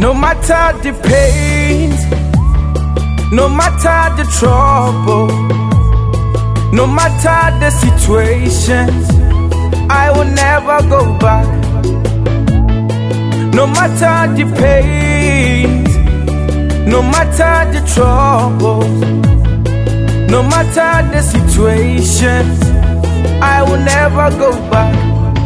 No matter the pains, no matter the trouble, no matter the situations, I will never go back. No matter the pains, no matter the troubles, no matter the situations, I will never go back.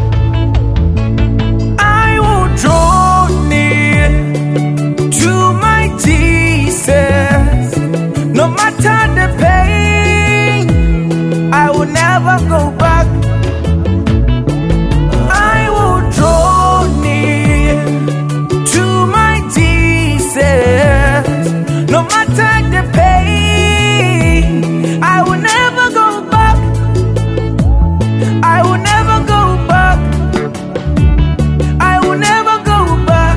I will draw near to my Jesus. No matter the pain, I will never go back. I will draw near to my Jesus. No matter the pain, I will never go back. I will never go back. I will never go back.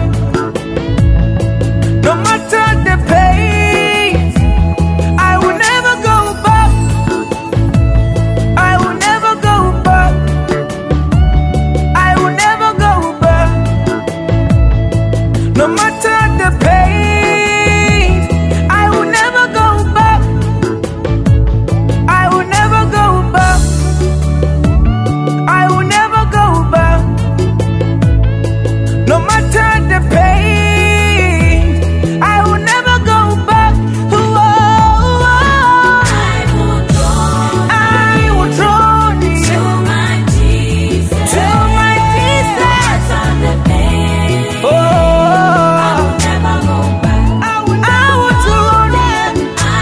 No matter the pain, I will never go back. I will never go back. I will never go back. No matter the pain, I will never go back. I will never go back. I will never go back. No matter the pain, I will never go back. I will draw near to my Jesus. Oh, I will draw near.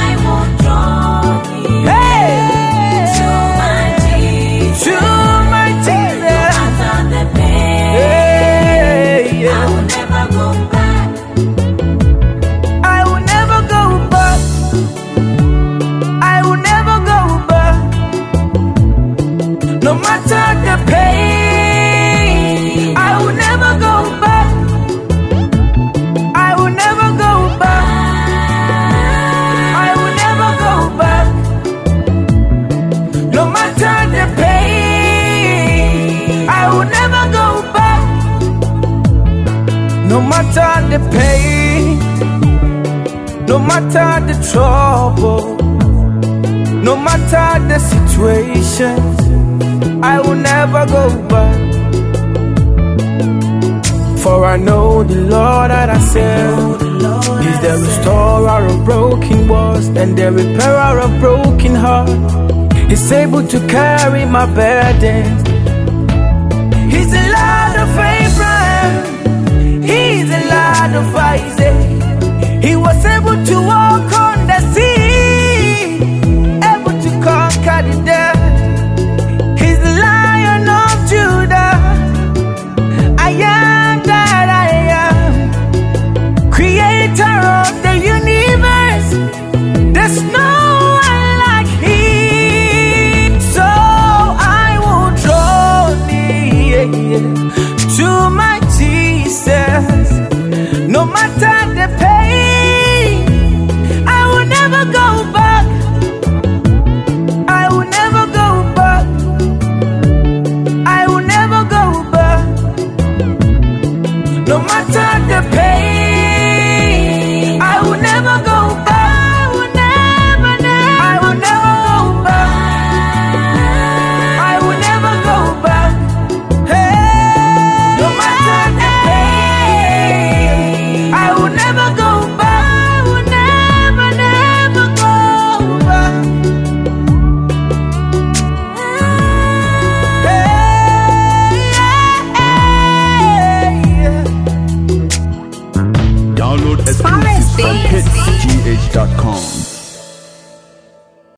Hey, to my Jesus. Hey, yeah. I will never go back. I will never go back. No matter the pain, I will never go back. I will never go back. I will never go back. No matter the pain, I will never go back. No matter the pain, no matter the trouble, no matter the situations, I will never go back. For I know the Lord that I serve is the restorer of broken walls and the repairer of broken hearts. He's able to carry my burdens. He's the Lord of Abraham. He's the Lord of Isaac. He was able to walk on the sea, able to conquer the dead. He's the Lion of Judah. I am that I am, creator of the universe. There's no one like him. So I will draw near to my Jesus. No matter the pain, I will never go back. I will never go back. I will never go back. No matter the pain, I will never go back. I will never, never. I will never go back. I will never go back. Hey, no matter the pain, I will never go back. I will never, never go back. Download exclusive from hitsgh.com.